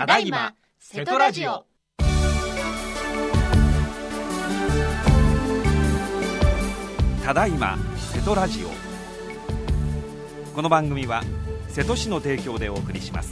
ただいま瀬戸ラジオ。 ただいま瀬戸ラジオ。この番組は瀬戸市の提供でお送りします。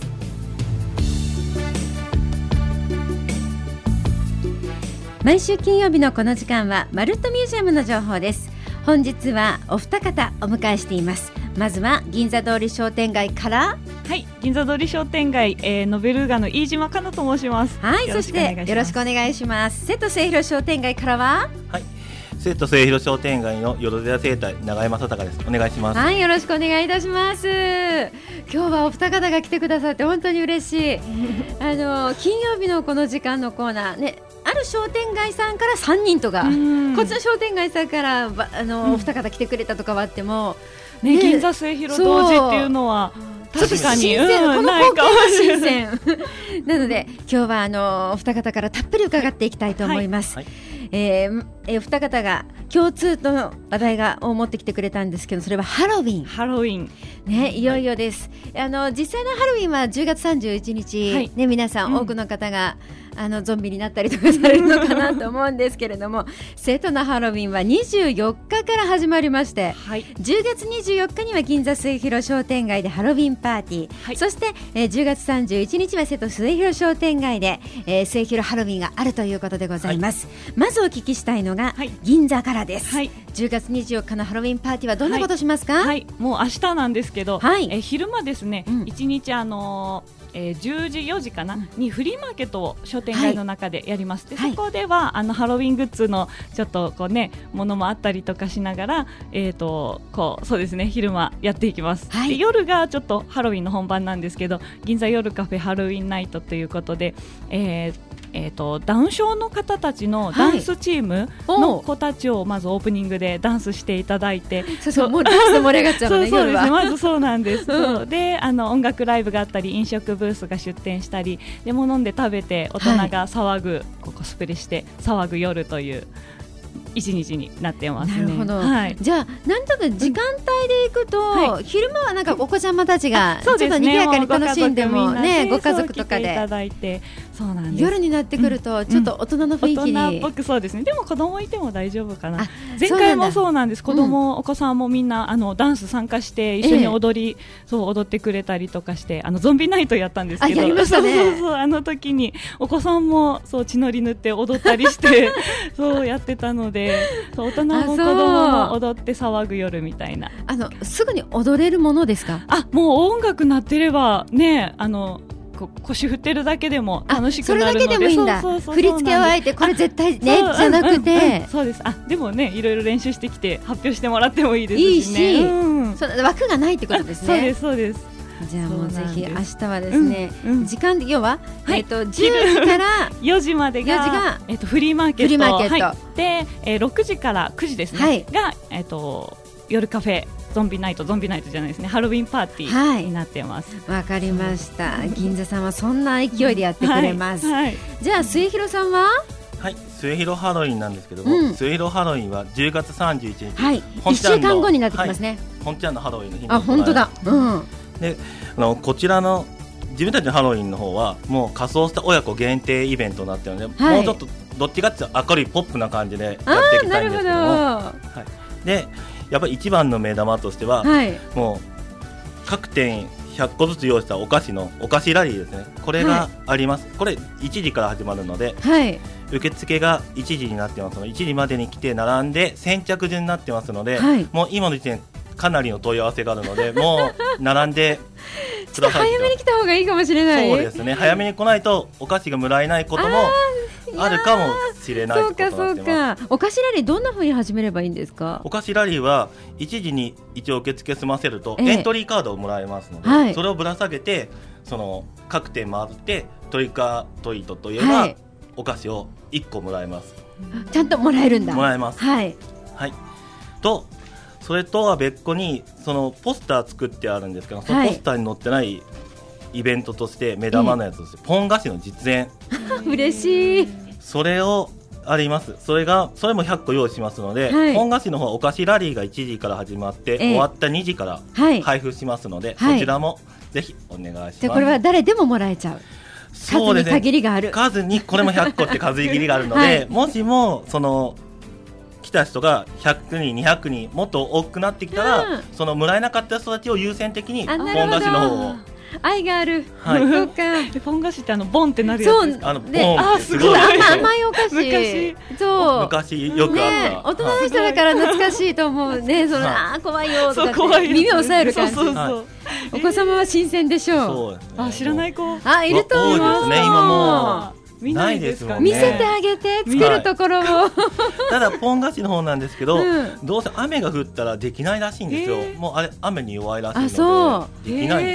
毎週金曜日のこの時間はまるっとミュージアムの情報です。本日はお二方お迎えしています。まずは銀座通り商店街から、 はい、銀座通り商店街、ノベルーガの飯島かなと申します。 はい、そしてよろしくお願いします。瀬戸末広商店街からは、 はい、瀬戸末広商店街のよろずや生態永山正隆です。お願いします。 はい、よろしくお願いいたします。今日はお二方が来てくださって本当に嬉しい金曜日のこの時間のコーナーね、ある商店街さんから3人とか、こっちの商店街さんからお二方来てくれたとかはあっても、 ね、銀座末広同時っていうのは確かに新鮮、この光景は新鮮なので今日はお二方からたっぷり伺っていきたいと思います。はい、お二方が共通の話題を持ってきてくれたんですけど、それはハロウィン、ね、いよいよです。実際のハロウィンは10月31日、はいね、皆さん、多くの方がゾンビになったりとかされるのかなと思うんですけれども瀬戸のハロウィンは24日から始まりまして、はい、10月24日には銀座末広商店街でハロウィンパーティー、はい、そして、10月31日は瀬戸末広商店街で、末広ハロウィンがあるということでございます。はい、まずお聞きしたいのが、はい、銀座からです。はい、10月24日のハロウィンパーティーはどんなことしますか？ はいはい、もう明日なんですけど、はい、昼間ですね、1日10時4時かなにフリーマーケットを商店街の中でやります。で、そこではハロウィングッズのちょっとこうねものもあったりとかしながら、そうですね、昼間やっていきます。で、夜がちょっとハロウィンの本番なんですけど、銀座夜カフェハロウィンナイトということで、ダウン症の方たちのダンスチームの子たちをまずオープニングでダンスしていただいて、 もうダンスで盛り上がっちゃうのね。 そうですね、まずそうなんです。そうで音楽ライブがあったり飲食ブースが出店したりでも飲んで食べて大人が騒ぐ、コスプレして騒ぐ夜という一日になってますね。 なるほど、 はい、 じゃあなんとなく時間帯で行くと、昼間はなんかお子ちゃまたちがちょっと賑やかに楽しんでもね、ご家族とかでいただいて、そうなんです。 夜になってくるとちょっと大人の雰囲気に、 大人っぽく、そうですね。でも子供いても大丈夫かな。前回もそうなんです。子供、お子さんもみんなダンス参加して一緒に踊ってくれたりとかして、ゾンビナイトやったんですけど、 やりましたね。 そう時にお子さんも血のり塗って踊ったりしてそうやってたので、大人も子供も踊って騒ぐ夜みたいな。 すぐに踊れるものですか？ もう音楽鳴ってればね、腰振ってるだけでも楽しくなるので、 それだけでもいいんだ。振り付けをあえてこれ絶対ねじゃなくて、 そうです。でもね、いろいろ練習してきて発表してもらってもいいですしね。いいし、 枠がないってことですね。 そうです。 じゃあもうぜひ明日はですね、時間で要は10時から 4時までがフリーマーケットで、6時から9時ですねが夜カフェゾンビナイトじゃないですね、ハロウィンパーティーになってます。 わかりました。銀座さんはそんな勢いでやってくれます。じゃあ末広さんは？ はい、末広ハロウィンなんですけども、末広ハロウィンは10月31日、 はい、1週間後になってきますね。 本ちゃんのハロウィンの日に。 本当だ。 でこちらの自分たちのハロウィンの方はもう仮装した親子限定イベントになっているので、もうちょっとどっちかっていうと明るいポップな感じでやっていきたいんですけども、でやっぱり一番の目玉としては、もう各店100個ずつ用意したお菓子ラリーですね。これがあります。これ1時から始まるので、受付が1時になってますので、1時までに来て並んで先着順になってますので、もう今の時点かなりの問い合わせがあるので、もう並んでちょっと早めに来た方がいいかもしれない。 そうですね、早めに来ないとお菓子がもらえないこともあるかもしれないということになってます。 お菓子ラリーどんな風に始めればいいんですか？ お菓子ラリーは1時に一応受付済ませるとエントリーカードをもらえますので、それをぶら下げて各店回ってトリカートリートといえば、お菓子を1個もらえます。 ちゃんともらえるんだ。 もらえます。とそれとは別個にポスター作ってあるんですけど、そのポスターに載ってないイベントとして目玉のやつとして、ポン菓子の実演嬉しい。 それをあります。それも100個用意しますので、ポン菓子の方はお菓子ラリーが1時から始まって、終わった2時から配布しますので、そちらもぜひお願いします。 じゃあこれは誰でももらえちゃう？ 数に限りがある。 数にこれも100個って数に限りがあるので、はい、もしもその来た人が100人200人もっと多くなってきたら、そのもらえなかった人たちを優先的にポン菓子の方を。 愛がある。 はい。 そうか。 ポン菓子ってボンってなるやつですか。 ポンってすごい甘いお菓子。そう。 昔よくあった。 大人の人だから懐かしいと思うね。その怖いよとかって耳を押さえる感じ。 そう。 お子様は新鮮でしょう。 そうですね。 知らない子。 いると思います。 多いですね。今もう。ないですもんね。 見せてあげて作るところを。 ただポン菓子の方なんですけど、どうせ雨が降ったらできないらしいんですよ。もうあれ雨に弱いらしいのでできない。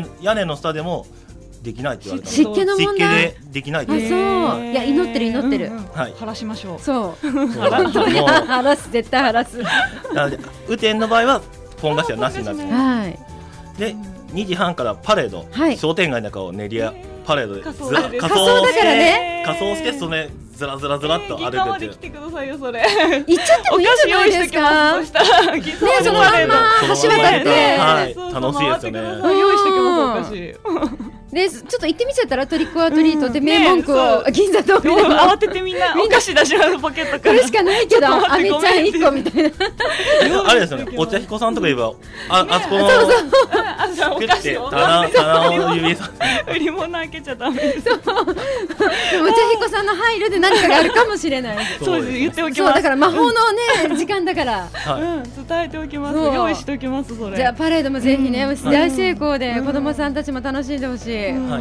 屋根の下でもできないって言われた。 湿気の問題。 湿気でできないって。 そう。いや祈ってる。 はい。 晴らしましょう。 そう。晴らす絶対晴らす。 なので雨天の場合はポン菓子はなしになってます。で2時半からパレード、商店街の中を練りパレードで仮装だからね、仮装してそれずらっと歩いてまで来てくださいよそれ。 行っちゃってもいいんじゃないですか。ねそのまんま橋渡って、 楽しいですよね。 用意してきますお菓子。 でちょっと行ってみちゃったらトリックオアトリートって名文句を銀座通りで慌ててみんなお菓子出しますポケットから。 これしかないけどあめちゃん1個みたいな。 あれですよね。お茶彦さんとか言えばあそこの作って棚を指さ売り物開けちゃダメです。 でもお茶彦さんの配慮で何かがあるかもしれない。 そうです言っておきます。 だから魔法のね時間だから伝えておきます。用意しておきますそれ。 じゃあパレードもぜひね大成功で子供さんたちも楽しんでほしい。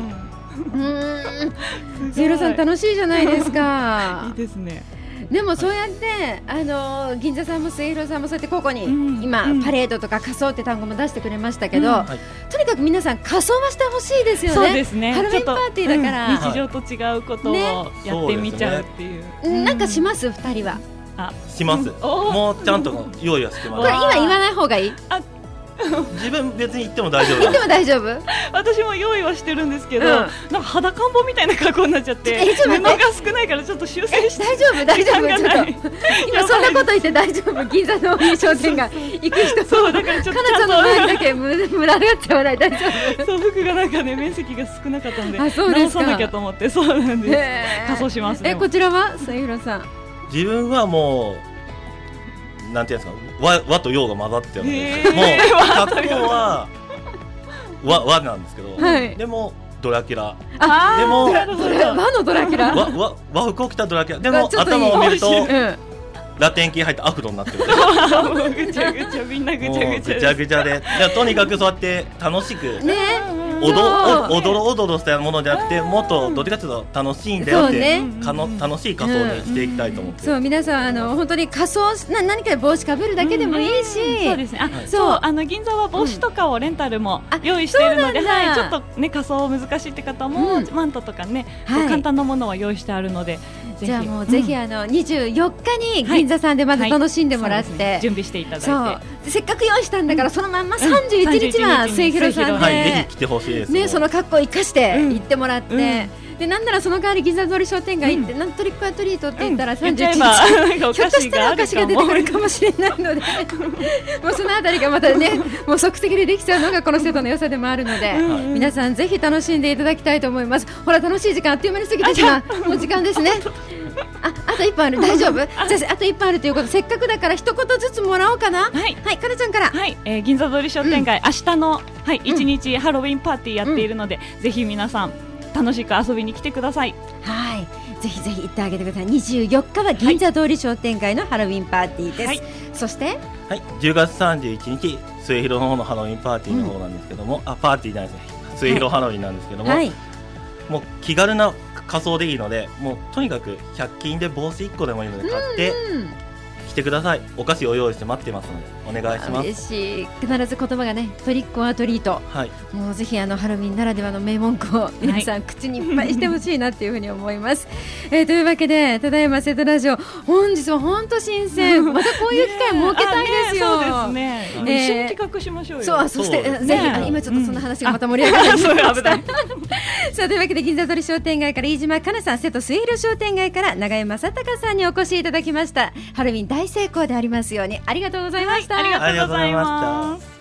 せいろさん楽しいじゃないですか。 いいですね。 でもそうやって銀座さんも末広さんもそうやってここに今パレードとか仮装って単語も出してくれましたけど、とにかく皆さん仮装はしてほしいですよね。 そうですね。 ハロウィンパーティーだから日常と違うことをやってみちゃうっていう。 なんかします2人は。 します。もうちゃんと用意はしてます。 これ今言わない方がいい？ 自分別に言っても大丈夫。 言っても大丈夫？ 私も用意はしてるんですけど、なんか裸んぼみたいな格好になっちゃって布が少ないからちょっと修正して。 大丈夫ちょっと今そんなこと言って大丈夫？銀座の商店街行く人そうだからちょっとかなちゃんの前だけ群がっちゃわない大丈夫？ そう服がなんかね面積が少なかったんで直さなきゃと思ってそうなんです。仮装します。 こちらは末広さん。 自分はもうなんていうんですか和と洋が混ざってるので、もう格好は和なんですけど、でもドラキュラ、でも和のドラキュラ、 和服を着たドラキュラ、でも頭を見るとラテン系入ったアフロになってる。 ぐちゃぐちゃみんなぐちゃぐちゃぐちゃぐちゃで、とにかくそうやって楽しくおどろしたものじゃなくて、もっとどっちかというと楽しいんだよって楽しい仮装にしていきたいと思って。 そう皆さん本当に仮装何かで帽子かぶるだけでもいいし、 そうですね。そう銀座は帽子とかをレンタルも用意しているので、ちょっとね仮装難しいって方もマントとかね簡単なものは用意してあるので。 じゃあもうぜひ24日に銀座さんでまず楽しんでもらって準備していただいて、せっかく用意したんだからそのまんま31日は末広さんでぜひ来てほしいですね。 その格好を生かして行ってもらって、でなんならその代わり銀座通り商店街行ってなんトリックアトリートって言ったら31日ひょっとしたらお菓子が出てくるかもしれないのでもうそのあたりがまたねもう即席でできちゃうのがこのセットの良さでもあるので、皆さんぜひ楽しんでいただきたいと思います。ほら楽しい時間あっという間に過ぎてしまう。もう時間ですね。あと1分ある。大丈夫？じゃああと1分あるということ、せっかくだから一言ずつもらおうかな。はいかなちゃんから。 銀座通り商店街明日の1日ハロウィンパーティーやっているので、ぜひ皆さん楽しく遊びに来てください。 ぜひぜひ行ってあげてください。24日は銀座通り商店街のハロウィンパーティーです。そして 10月31日末広の方のハロウィンパーティーの方なんですけども、パーティーじゃないですね、末広ハロウィンなんですけども、もう気軽な仮装でいいので、もうとにかく100均で帽子1個でもいいので買って来てください。お菓子を用意して待ってますのでお願いします。 嬉しい。必ず言葉がねトリックオアトリート、もうぜひハロウィンならではの名文句を皆さん口にいっぱいしてほしいなっていうふうに思います。というわけでただいま瀬戸ラジオ本日は本当新鮮。またこういう機会設けたいですよ。 そうですね。一緒に企画しましょうよ。 そしてぜひ今ちょっとその話がまた盛り上がってきました。さあというわけで銀座通り商店街から飯島かなさん、瀬戸末広商店街から永山正隆さんにお越しいただきました。ハロウィン大成功でありますように。ありがとうございました。 ありがとうございます。